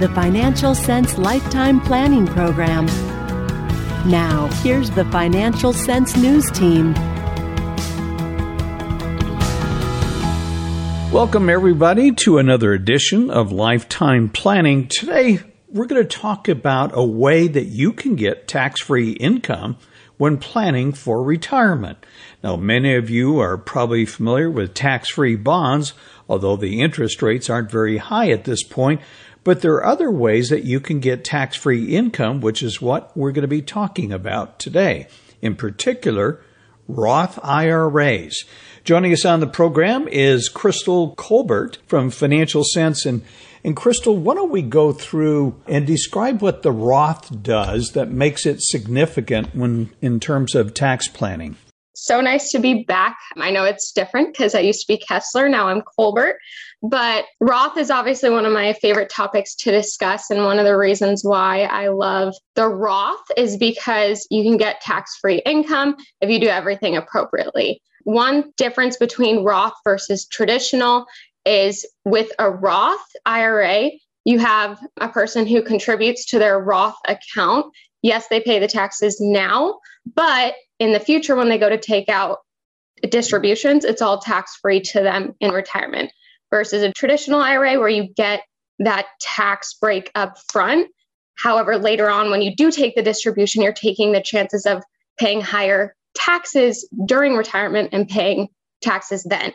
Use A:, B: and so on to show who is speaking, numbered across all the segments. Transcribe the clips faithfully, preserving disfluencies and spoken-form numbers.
A: the Financial Sense Lifetime Planning Program. Now, here's the Financial Sense News Team.
B: Welcome, everybody, to another edition of Lifetime Planning. Today, we're going to talk about a way that you can get tax-free income when planning for retirement. Now, many of you are probably familiar with tax-free bonds, although the interest rates aren't very high at this point. But there are other ways that you can get tax-free income, which is what we're going to be talking about today. In particular, Roth I R As. Joining us on the program is Crystal Colbert from Financial Sense. And, and Crystal, why don't we go through and describe what the Roth does that makes it significant when in terms of tax planning?
C: So nice to be back. I know it's different because I used to be Kessler. Now I'm Colbert. But Roth is obviously one of my favorite topics to discuss. And one of the reasons why I love the Roth is because you can get tax-free income if you do everything appropriately. One difference between Roth versus traditional is with a Roth I R A, you have a person who contributes to their Roth account. Yes, they pay the taxes now, but in the future, when they go to take out distributions, it's all tax-free to them in retirement versus a traditional I R A where you get that tax break up front. However, later on, when you do take the distribution, you're taking the chances of paying higher taxes during retirement and paying taxes then.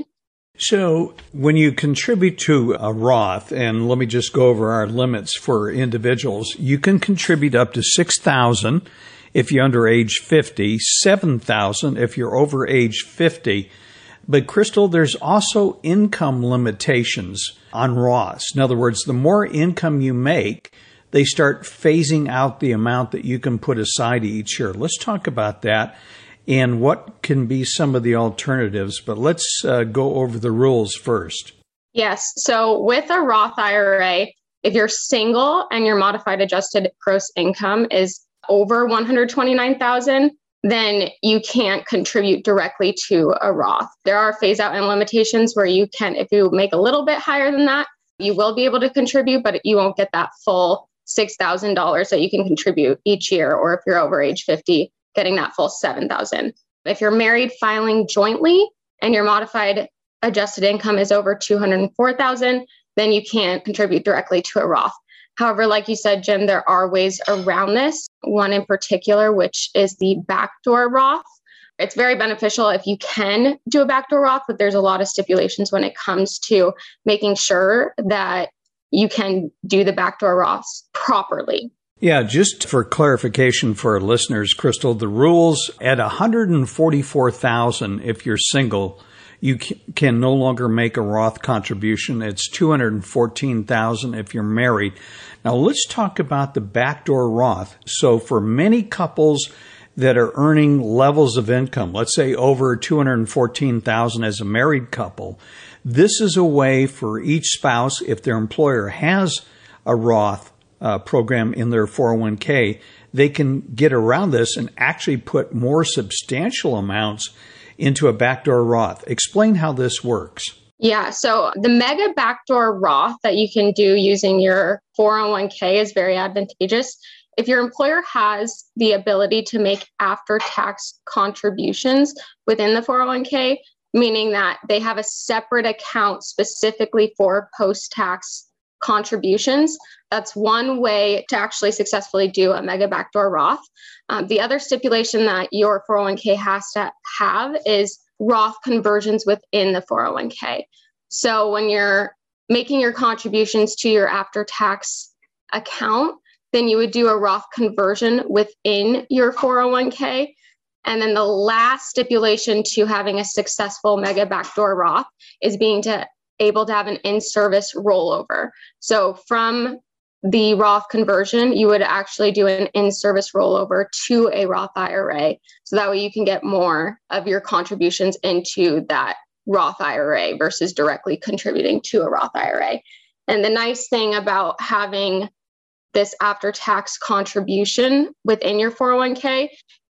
B: So when you contribute to a Roth, and let me just go over our limits for individuals, you can contribute up to six thousand dollars if you're under age fifty, seven thousand dollars if you're over age fifty. But Crystal, there's also income limitations on Roths. In other words, the more income you make, they start phasing out the amount that you can put aside each year. Let's talk about that and what can be some of the alternatives. But let's uh, go over the rules first.
C: Yes. So with a Roth I R A, if you're single and your modified adjusted gross income is over one hundred twenty-nine thousand dollars, then you can't contribute directly to a Roth. There are phase out and limitations where you can, if you make a little bit higher than that, you will be able to contribute, but you won't get that full six thousand dollars that you can contribute each year. Or if you're over age fifty, getting that full seven thousand dollars. If you're married filing jointly and your modified adjusted income is over two hundred four thousand dollars, then you can't contribute directly to a Roth. However, like you said, Jim, there are ways around this. One in particular, which is the backdoor Roth. It's very beneficial if you can do a backdoor Roth, but there's a lot of stipulations when it comes to making sure that you can do the backdoor Roths properly.
B: Yeah, just for clarification for our listeners, Crystal, the rules at one hundred forty-four thousand dollars if you're single, you can no longer make a Roth contribution. It's two hundred fourteen thousand dollars if you're married. Now, let's talk about the backdoor Roth. So for many couples that are earning levels of income, let's say over two hundred fourteen thousand dollars as a married couple, this is a way for each spouse, if their employer has a Roth uh, program in their four oh one k, they can get around this and actually put more substantial amounts into a backdoor Roth. Explain how this works.
C: Yeah, so the mega backdoor Roth that you can do using your four oh one k is very advantageous. If your employer has the ability to make after-tax contributions within the four oh one k, meaning that they have a separate account specifically for post-tax contributions, that's one way to actually successfully do a mega backdoor Roth. Um, the other stipulation that your four oh one k has to have is Roth conversions within the four oh one k. So when you're making your contributions to your after-tax account, then you would do a Roth conversion within your four oh one k. And then the last stipulation to having a successful mega backdoor Roth is being to able to have an in-service rollover. So from the Roth conversion, you would actually do an in-service rollover to a Roth I R A. So that way you can get more of your contributions into that Roth I R A versus directly contributing to a Roth I R A. And the nice thing about having this after-tax contribution within your four oh one k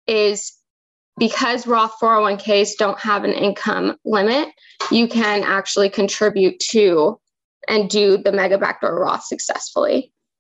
C: is because Roth four oh one k's don't have an income limit, you can actually contribute to and do the mega backdoor Roth successfully.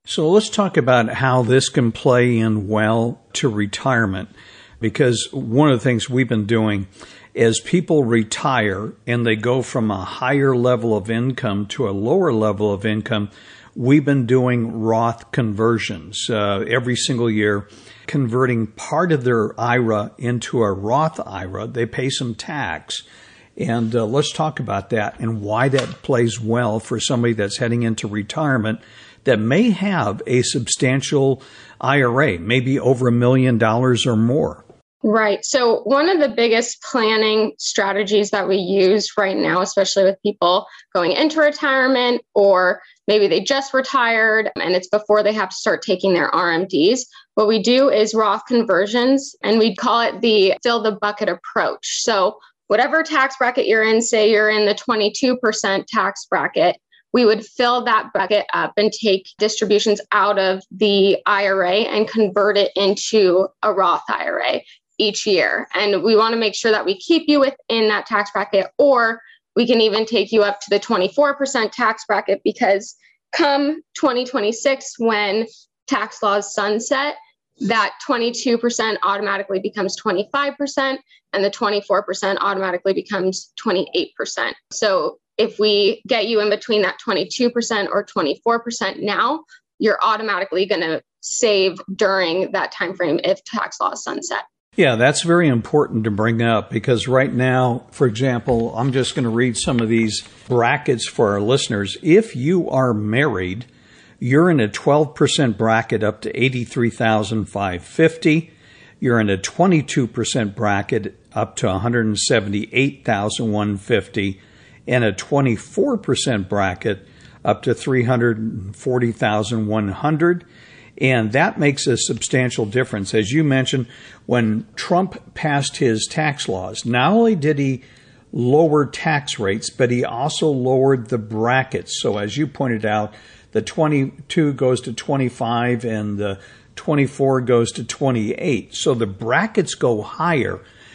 B: So let's talk about how this can play in well to retirement, because one of the things we've been doing as people retire and they go from a higher level of income to a lower level of income, we've been doing Roth conversions uh, every single year, converting part of their I R A into a Roth I R A. They pay some tax. And uh, let's talk about that and why that plays well for somebody that's heading into retirement that may have a substantial I R A, maybe over a million dollars or more.
C: Right. So one of the biggest planning strategies that we use right now, especially with people going into retirement, or maybe they just retired and it's before they have to start taking their R M Ds, what we do is Roth conversions, and we call it the fill the bucket approach. So whatever tax bracket you're in, say you're in the twenty-two percent tax bracket, we would fill that bucket up and take distributions out of the I R A and convert it into a Roth I R A each year. And we want to make sure that we keep you within that tax bracket, or we can even take you up to the twenty-four percent tax bracket, because come twenty twenty-six, when tax laws sunset, that twenty-two percent automatically becomes twenty-five percent and the twenty-four percent automatically becomes twenty-eight percent. So if we get you in between that twenty-two percent or twenty-four percent now, you're automatically going to save during that time frame if tax laws sunset.
B: Yeah, that's very important to bring up, because right now, for example, I'm just going to read some of these brackets for our listeners. If you are married, you're in a twelve percent bracket up to eighty-three thousand five hundred fifty dollars. You're in a twenty-two percent bracket up to one hundred seventy-eight thousand one hundred fifty dollars, and a twenty-four percent bracket up to three hundred forty thousand one hundred dollars. And that makes a substantial difference. As you mentioned, when Trump passed his tax laws, not only did he lower tax rates, but he also lowered the brackets. So as you pointed out, the twenty-two goes to twenty-five and the twenty-four goes to twenty-eight. So the brackets go higher.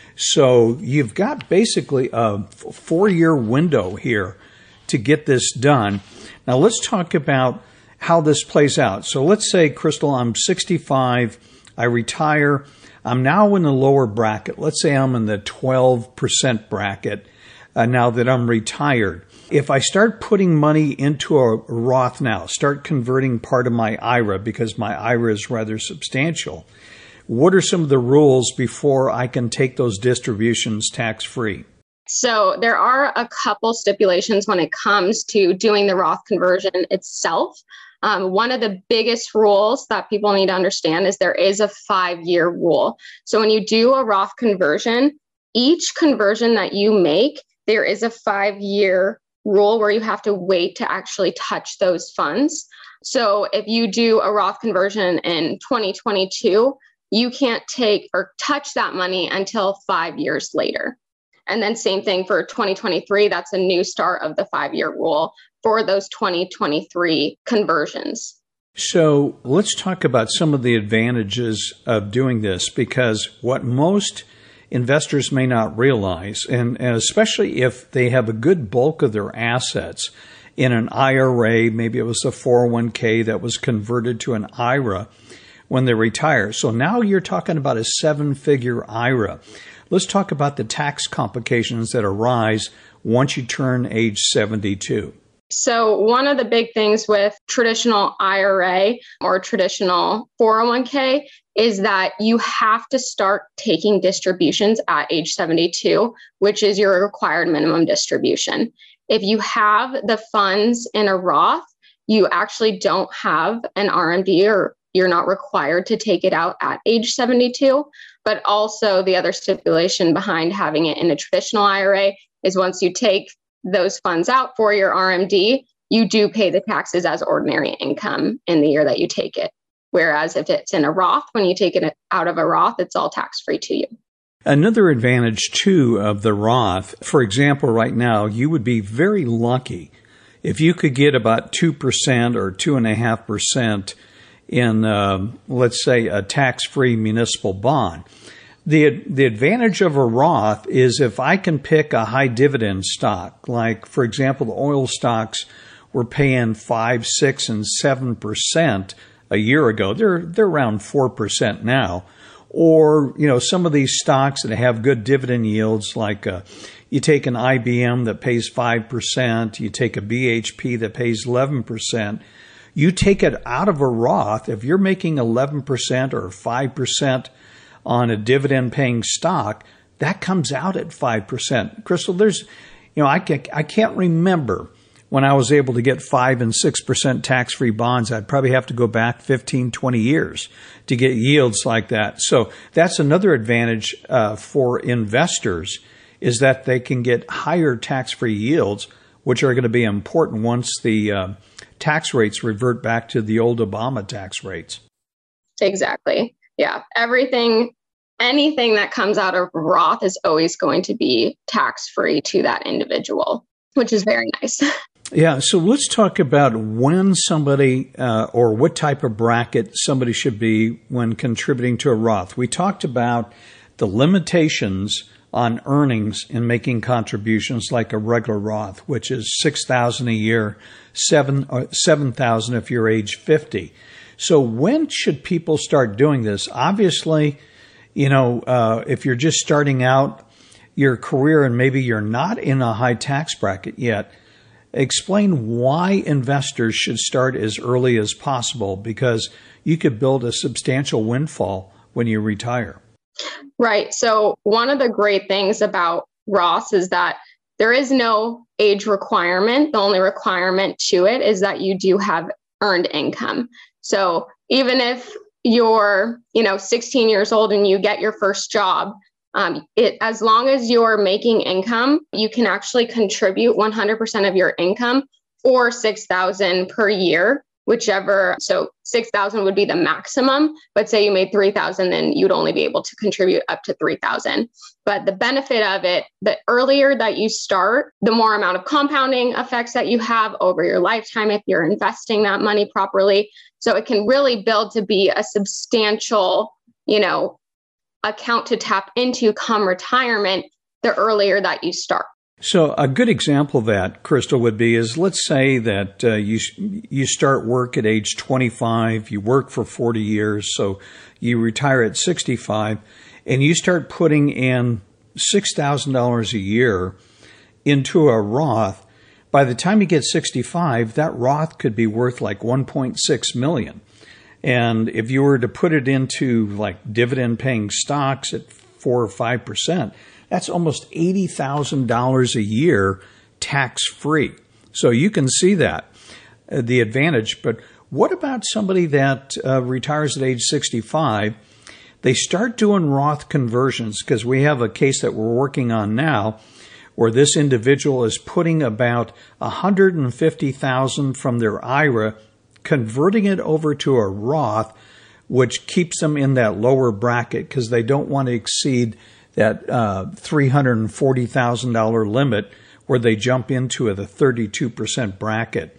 B: So you've got basically a four-year window here to get this done. Now let's talk about how this plays out. So let's say, Crystal, I'm sixty-five, I retire, I'm now in the lower bracket. Let's say I'm in the twelve percent bracket uh, now that I'm retired. If I start putting money into a Roth now, start converting part of my I R A, because my I R A is rather substantial, what are some of the rules before I can take those distributions tax-free?
C: So there are a couple stipulations when it comes to doing the Roth conversion itself. Um, one of the biggest rules that people need to understand is there is a five-year rule. So when you do a Roth conversion, each conversion that you make, there is a five-year rule where you have to wait to actually touch those funds. So if you do a Roth conversion in twenty twenty-two, you can't take or touch that money until five years later. And then same thing for twenty twenty-three, that's a new start of the five-year rule for those twenty twenty-three conversions.
B: So let's talk about some of the advantages of doing this, because what most investors may not realize, and, and especially if they have a good bulk of their assets in an I R A, maybe it was a four oh one k that was converted to an I R A when they retire. So now you're talking about a seven-figure I R A. Let's talk about the tax complications that arise once you turn age seventy-two.
C: So one of the big things with traditional I R A or traditional four oh one k is that you have to start taking distributions at age seventy-two, which is your required minimum distribution. If you have the funds in a Roth, you actually don't have an R M D, or you're not required to take it out at age seventy-two. But also the other stipulation behind having it in a traditional I R A is once you take those funds out for your R M D, you do pay the taxes as ordinary income in the year that you take it. Whereas if it's in a Roth, when you take it out of a Roth, it's all tax-free to you.
B: Another advantage, too, of the Roth, for example, right now, you would be very lucky if you could get about two percent or two point five percent in, uh, let's say, a tax-free municipal bond. The the advantage of a Roth is if I can pick a high dividend stock, like, for example, the oil stocks were paying five, six, and seven percent a year ago. They're they're around four percent now. Or, you know, some of these stocks that have good dividend yields, like uh, you take an I B M that pays five percent, you take a B H P that pays eleven percent. You take it out of a Roth, if you're making eleven percent or five percent on a dividend-paying stock, that comes out at five percent. Crystal, there's, you know, I can't, I can't remember when I was able to get five and six percent tax-free bonds. I'd probably have to go back fifteen, twenty years to get yields like that. So that's another advantage uh, for investors, is that they can get higher tax-free yields, which are going to be important once the uh, tax rates revert back to the old Obama tax rates.
C: Exactly. Yeah. Everything, anything that comes out of Roth is always going to be tax-free to that individual, which is very nice.
B: Yeah. So let's talk about when somebody uh, or what type of bracket somebody should be when contributing to a Roth. We talked about the limitations on earnings in making contributions like a regular Roth, which is six thousand dollars a year, seven uh, seven thousand dollars if you're age fifty. So when should people start doing this? Obviously, you know, uh, if you're just starting out your career and maybe you're not in a high tax bracket yet, explain why investors should start as early as possible, because you could build a substantial windfall when you retire.
C: Right. So one of the great things about Roths is that there is no age requirement. The only requirement to it is that you do have earned income. So even if you're, you know, sixteen years old and you get your first job, um, it, as long as you're making income, you can actually contribute one hundred percent of your income, or six thousand dollars per year, whichever. So six thousand dollars would be the maximum, but say you made three thousand dollars, then you'd only be able to contribute up to three thousand dollars. But the benefit of it, the earlier that you start, the more amount of compounding effects that you have over your lifetime if you're investing that money properly. So it can really build to be a substantial, you know, account to tap into come retirement the earlier that you start.
B: So a good example of that, Crystal, would be is let's say that uh, you you start work at age twenty-five, you work for forty years, so you retire at sixty-five, and you start putting in six thousand dollars a year into a Roth. By the time you get sixty-five, that Roth could be worth like one point six million dollars. And if you were to put it into like dividend-paying stocks at four or five percent, that's almost eighty thousand dollars a year tax-free. So you can see that, uh, the advantage. But what about somebody that uh, retires at age sixty-five? They start doing Roth conversions, because we have a case that we're working on now where this individual is putting about one hundred fifty thousand dollars from their I R A, converting it over to a Roth, which keeps them in that lower bracket because they don't want to exceed that uh, three hundred forty thousand dollars limit where they jump into the thirty-two percent bracket.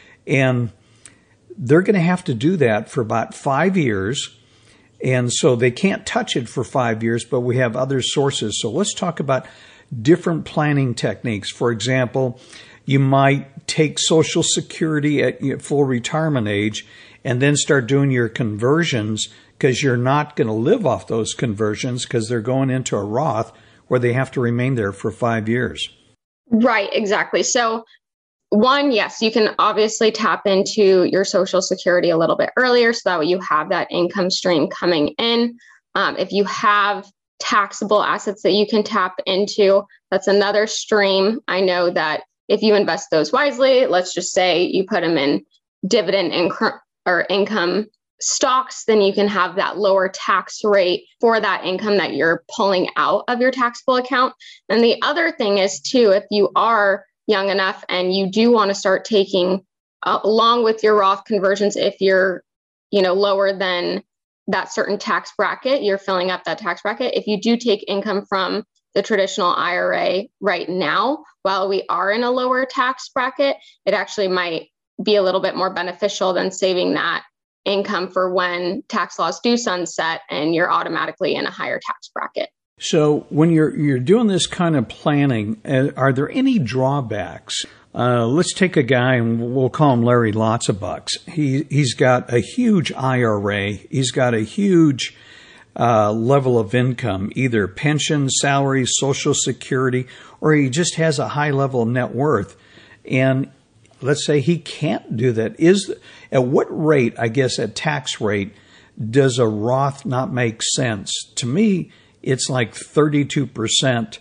B: And they're going to have to do that for about five years. And so they can't touch it for five years, but we have other sources. So let's talk about different planning techniques. For example, you might take Social Security at full retirement age and then start doing your conversions, because you're not going to live off those conversions because they're going into a Roth where they have to remain there for five years.
C: Right, exactly. So one, yes, you can obviously tap into your Social Security a little bit earlier so that way you have that income stream coming in. Um, if you have taxable assets that you can tap into, that's another stream. I know that if you invest those wisely, let's just say you put them in dividend inc- or income stocks, then you can have that lower tax rate for that income that you're pulling out of your taxable account. And the other thing is too, if you are young enough and you do want to start taking uh, along with your Roth conversions, if you're, you know, lower than that certain tax bracket, you're filling up that tax bracket. If you do take income from the traditional I R A right now, while we are in a lower tax bracket, it actually might be a little bit more beneficial than saving that income for when tax laws do sunset and you're automatically in a higher tax bracket.
B: So when you're you're doing this kind of planning, uh, are there any drawbacks Uh, let's take a guy, and we'll call him Larry Lots of Bucks. He, he's got a huge I R A. He's got a huge uh, level of income, either pension, salary, Social Security, or he just has a high level of net worth. And let's say he can't do that. Is at what rate, I guess, at tax rate, does a Roth not make sense? To me, it's like thirty-two percent.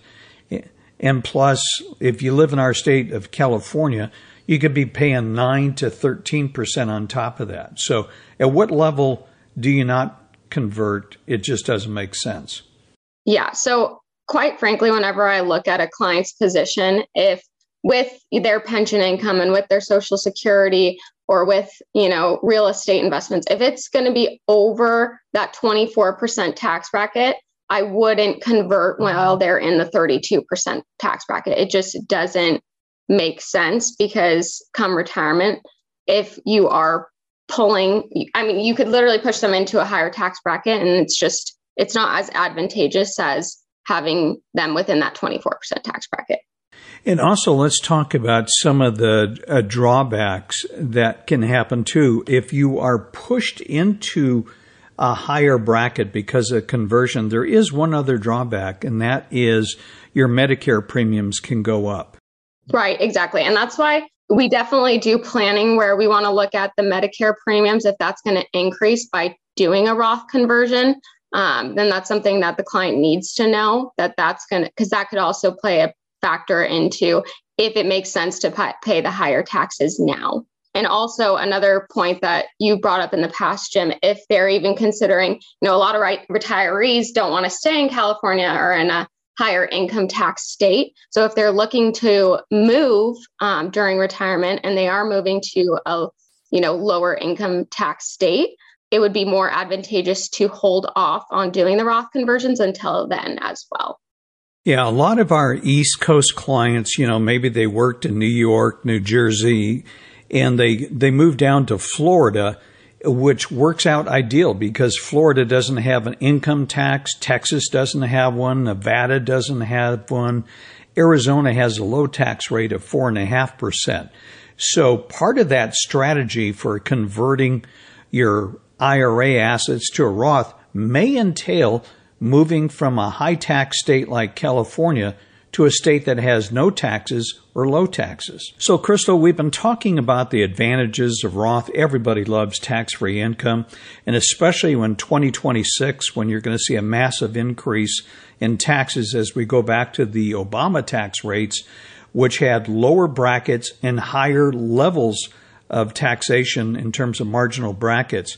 B: And plus, if you live in our state of California, you could be paying nine to thirteen percent on top of that. So at what level do you not convert? It just doesn't make sense.
C: Yeah. So quite frankly, whenever I look at a client's position, if with their pension income and with their Social Security or with, you know, real estate investments, if it's going to be over that twenty-four percent tax bracket, I wouldn't convert while they're in the thirty-two percent tax bracket. It just doesn't make sense, because come retirement, if you are pulling, I mean, you could literally push them into a higher tax bracket, and it's just, it's not as advantageous as having them within that twenty-four percent tax bracket.
B: And also, let's talk about some of the uh, drawbacks that can happen too. If you are pushed into a higher bracket because of conversion, there is one other drawback, and that is your Medicare premiums can go up.
C: Right, exactly. And that's why we definitely do planning where we want to look at the Medicare premiums. If that's going to increase by doing a Roth conversion, um, then that's something that the client needs to know, that that's going to, because that could also play a factor into if it makes sense to pay the higher taxes now. And also another point that you brought up in the past, Jim, if they're even considering, you know, a lot of right, retirees don't want to stay in California or in a higher income tax state. So if they're looking to move um, during retirement and they are moving to a, you know, lower income tax state, it would be more advantageous to hold off on doing the Roth conversions until then as well.
B: Yeah, a lot of our East Coast clients, you know, maybe they worked in New York, New Jersey, and they, they moved down to Florida, which works out ideal because Florida doesn't have an income tax. Texas doesn't have one. Nevada doesn't have one. Arizona has a low tax rate of four point five percent. So part of that strategy for converting your I R A assets to a Roth may entail moving from a high tax state like California to a state that has no taxes or low taxes. So, Crystal, we've been talking about the advantages of Roth. Everybody loves tax-free income, and especially when twenty twenty-six, when you're going to see a massive increase in taxes as we go back to the Obama tax rates, which had lower brackets and higher levels of taxation in terms of marginal brackets.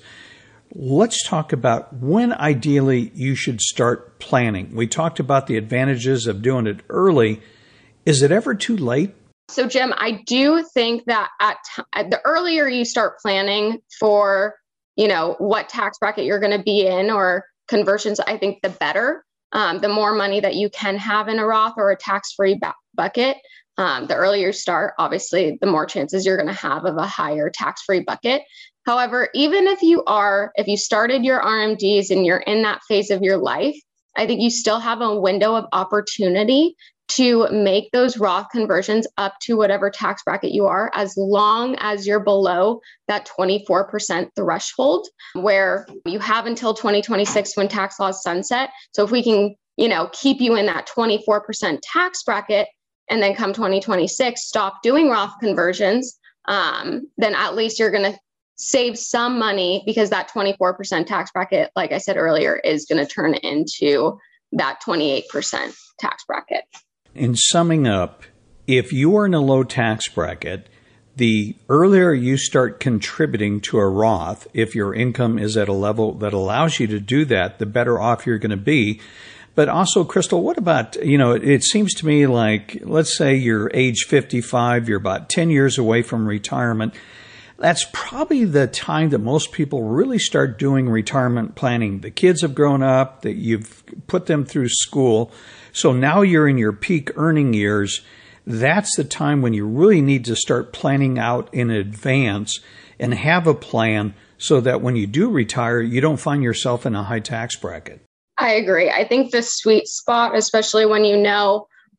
B: Let's talk about when ideally you should start planning. We talked about the advantages of doing it early. Is it ever too late?
C: So, Jim, I do think that at, t- the earlier you start planning for, you know, what tax bracket you're going to be in or conversions, I think the better. Um, the more money that you can have in a Roth or a tax-free ba- bucket, um, the earlier you start, obviously, the more chances you're going to have of a higher tax-free bucket. However, even if you are, if you started your R M Ds and you're in that phase of your life, I think you still have a window of opportunity to make those Roth conversions up to whatever tax bracket you are, as long as you're below that twenty-four percent threshold, where you have until twenty twenty-six when tax laws sunset. So if we can, you know, keep you in that twenty-four percent tax bracket, and then come twenty twenty-six, stop doing Roth conversions, um, then at least you're going to save some money, because that twenty-four percent tax bracket, like I said earlier, is going to turn into that twenty-eight percent tax bracket.
B: In summing up, if you are in a low tax bracket, the earlier you start contributing to a Roth, if your income is at a level that allows you to do that, the better off you're going to be. But also, Crystal, what about, you know, it, it seems to me like, let's say you're age fifty-five, you're about ten years away from retirement. That's probably the time that most people really start doing retirement planning. The kids have grown up, that you've put them through school. So now you're in your peak earning years. That's the time when you really need to start planning out in advance and have a plan so that when you do retire, you don't find yourself in a high tax bracket.
C: I agree. I think the sweet spot, especially when you know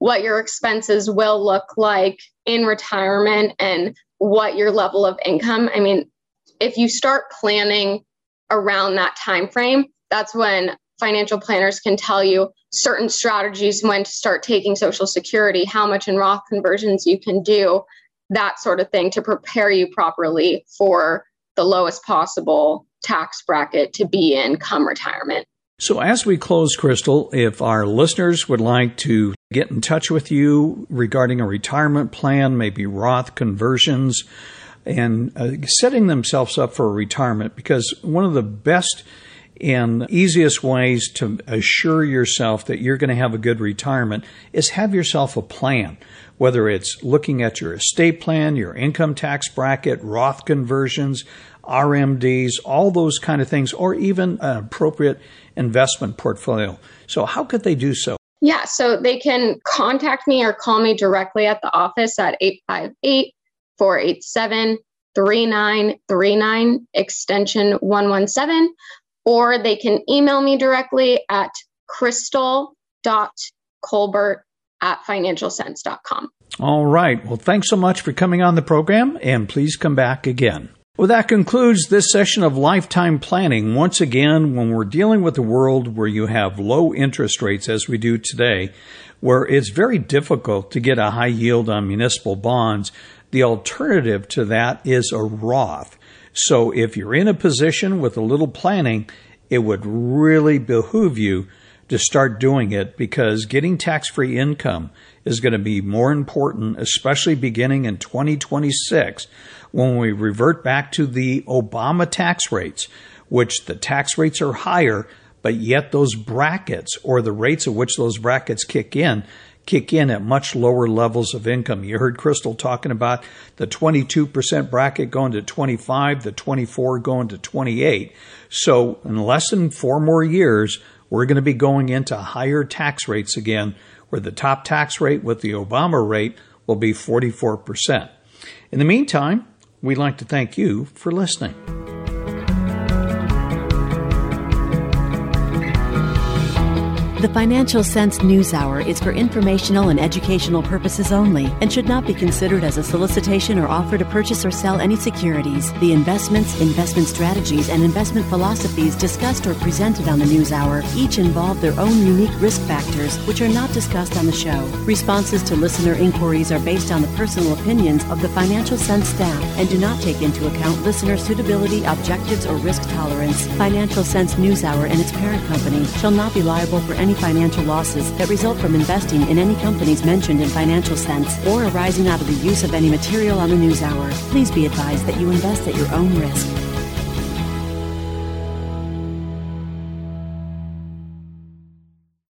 C: what your expenses will look like in retirement and what your level of income. I mean, if you start planning around that time frame, that's when financial planners can tell you certain strategies, when to start taking Social Security, how much in Roth conversions you can do, that sort of thing, to prepare you properly for the lowest possible tax bracket to be in come retirement.
B: So as we close, Crystal, if our listeners would like to get in touch with you regarding a retirement plan, maybe Roth conversions, and uh, setting themselves up for retirement, because one of the best and easiest ways to assure yourself that you're going to have a good retirement is have yourself a plan, whether it's looking at your estate plan, your income tax bracket, Roth conversions, R M Ds, all those kind of things, or even an appropriate investment portfolio. So how could they do so?
C: Yeah, so they can contact me or call me directly at the office at eight five eight, four eight seven, three nine three nine, extension one one seven, or they can email me directly at crystal dot colbert at financial sense dot com.
B: All right. Well, thanks so much for coming on the program, and please come back again. Well, that concludes this session of Lifetime Planning. Once again, when we're dealing with a world where you have low interest rates, as we do today, where it's very difficult to get a high yield on municipal bonds, the alternative to that is a Roth. So if you're in a position with a little planning, it would really behoove you to start doing it, because getting tax-free income is going to be more important, especially beginning in twenty twenty-six, when we revert back to the Obama tax rates, which the tax rates are higher, but yet those brackets, or the rates at which those brackets kick in, kick in at much lower levels of income. You heard Crystal talking about the twenty-two percent bracket going to twenty-five, the twenty-four going to twenty-eight. So in less than four more years, we're going to be going into higher tax rates again, where the top tax rate with the Obama rate will be forty-four percent. In the meantime, we'd like to thank you for listening.
A: The Financial Sense News Hour is for informational and educational purposes only and should not be considered as a solicitation or offer to purchase or sell any securities. The investments, investment strategies, and investment philosophies discussed or presented on the News Hour each involve their own unique risk factors, which are not discussed on the show. Responses to listener inquiries are based on the personal opinions of the Financial Sense staff and do not take into account listener suitability, objectives, or risk tolerance. Financial Sense News Hour and its parent company shall not be liable for any financial losses that result from investing in any companies mentioned in Financial Sense or arising out of the use of any material on the News Hour. Please be advised that you invest at your own risk.